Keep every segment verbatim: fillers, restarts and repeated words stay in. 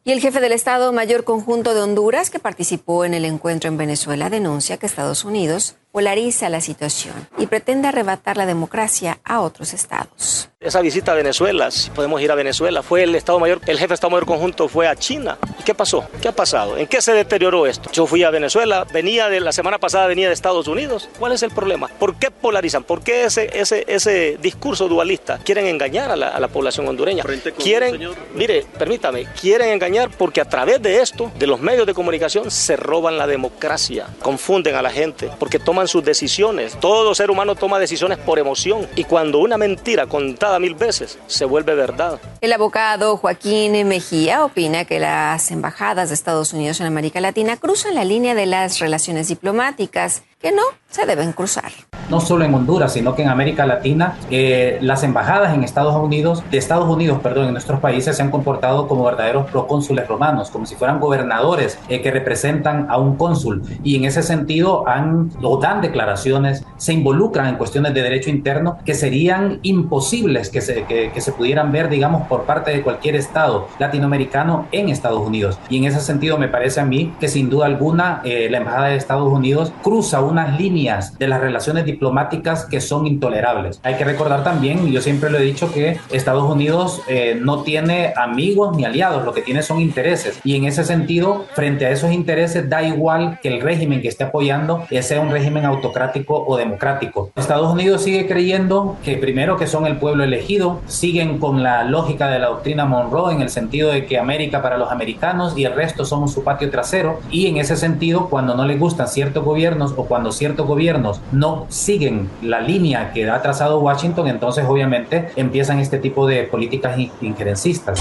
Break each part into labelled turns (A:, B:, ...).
A: Y el jefe del Estado Mayor Conjunto de Honduras, que participó en el encuentro en Venezuela, denuncia que Estados Unidos polariza la situación y pretende arrebatar la democracia a otros estados.
B: Esa visita a Venezuela, si podemos ir a Venezuela, fue el Estado Mayor, el jefe de Estado Mayor Conjunto fue a China. ¿Y qué pasó? ¿Qué ha pasado? ¿En qué se deterioró esto? Yo fui a Venezuela, venía de la semana pasada venía de Estados Unidos. ¿Cuál es el problema? ¿Por qué polarizan? ¿Por qué ese, ese, ese discurso dualista? Quieren engañar a la, a la población hondureña. Quieren, mire, permítame, quieren engañar porque a través de esto, de los medios de comunicación, se roban la democracia, confunden a la gente, porque toman sus decisiones. Todo ser humano toma decisiones por emoción y cuando una mentira contada mil veces se vuelve verdad.
A: El abogado Joaquín Mejía opina que las embajadas de Estados Unidos en América Latina cruzan la línea de las relaciones diplomáticas, que no se deben cruzar.
C: No solo en Honduras, sino que en América Latina, eh, las embajadas en Estados Unidos, de Estados Unidos, perdón, en nuestros países se han comportado como verdaderos procónsules romanos, como si fueran gobernadores eh, que representan a un cónsul. Y en ese sentido han, o dan declaraciones, se involucran en cuestiones de derecho interno que serían imposibles que se, que, que se pudieran ver, digamos, por parte de cualquier estado latinoamericano en Estados Unidos. Y en ese sentido me parece a mí que sin duda alguna eh, la embajada de Estados Unidos cruza unas líneas de las relaciones diplomáticas que son intolerables. Hay que recordar también, y yo siempre lo he dicho, que Estados Unidos eh, no tiene amigos ni aliados, lo que tiene son intereses. Y en ese sentido, frente a esos intereses, da igual que el régimen que esté apoyando sea un régimen autocrático o democrático. Estados Unidos sigue creyendo que primero que son el pueblo elegido, siguen con la lógica de la doctrina Monroe en el sentido de que América para los americanos y el resto somos su patio trasero. Y en ese sentido, cuando no les gustan ciertos gobiernos o cuando ciertos gobiernos no siguen la línea que ha trazado Washington, entonces obviamente empiezan este tipo de políticas injerencistas.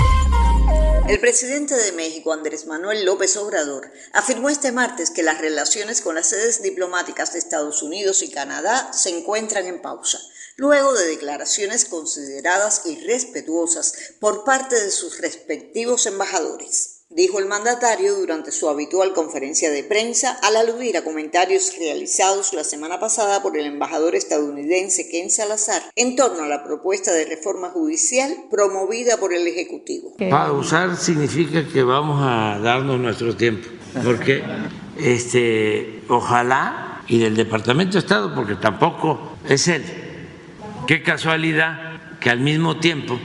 D: El presidente de México, Andrés Manuel López Obrador, afirmó este martes que las relaciones con las sedes diplomáticas de Estados Unidos y Canadá se encuentran en pausa, luego de declaraciones consideradas irrespetuosas por parte de sus respectivos embajadores. Dijo el mandatario durante su habitual conferencia de prensa al aludir a comentarios realizados la semana pasada por el embajador estadounidense Ken Salazar en torno a la propuesta de reforma judicial promovida por el Ejecutivo.
E: Pausar significa que vamos a darnos nuestro tiempo, porque este, ojalá, y del Departamento de Estado, porque tampoco es él, qué casualidad que al mismo tiempo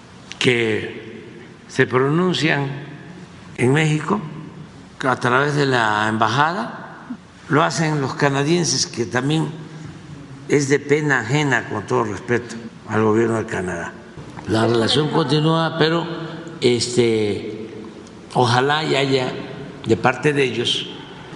E: que se pronuncian en México, a través de la embajada, lo hacen los canadienses, que también es de pena ajena, con todo respeto al gobierno de Canadá. La relación continúa, pero este, ojalá y haya de parte de ellos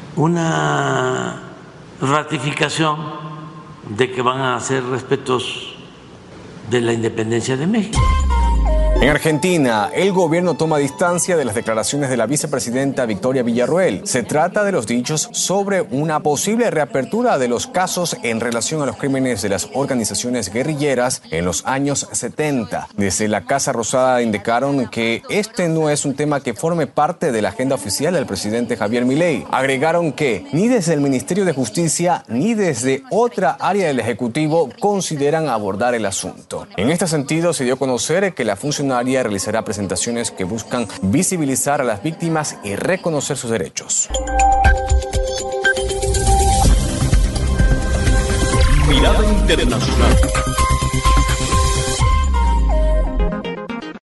E: una ratificación de que van a ser respetuosos de la independencia de México.
F: En Argentina, el gobierno toma distancia de las declaraciones de la vicepresidenta Victoria Villarruel. Se trata de los dichos sobre una posible reapertura de los casos en relación a los crímenes de las organizaciones guerrilleras en los años setenta. Desde la Casa Rosada indicaron que este no es un tema que forme parte de la agenda oficial del presidente Javier Milei. Agregaron que ni desde el Ministerio de Justicia ni desde otra área del Ejecutivo consideran abordar el asunto. En este sentido, se dio a conocer que la funcionaria realizará presentaciones que buscan visibilizar a las víctimas y reconocer sus derechos.
G: Mirada Internacional.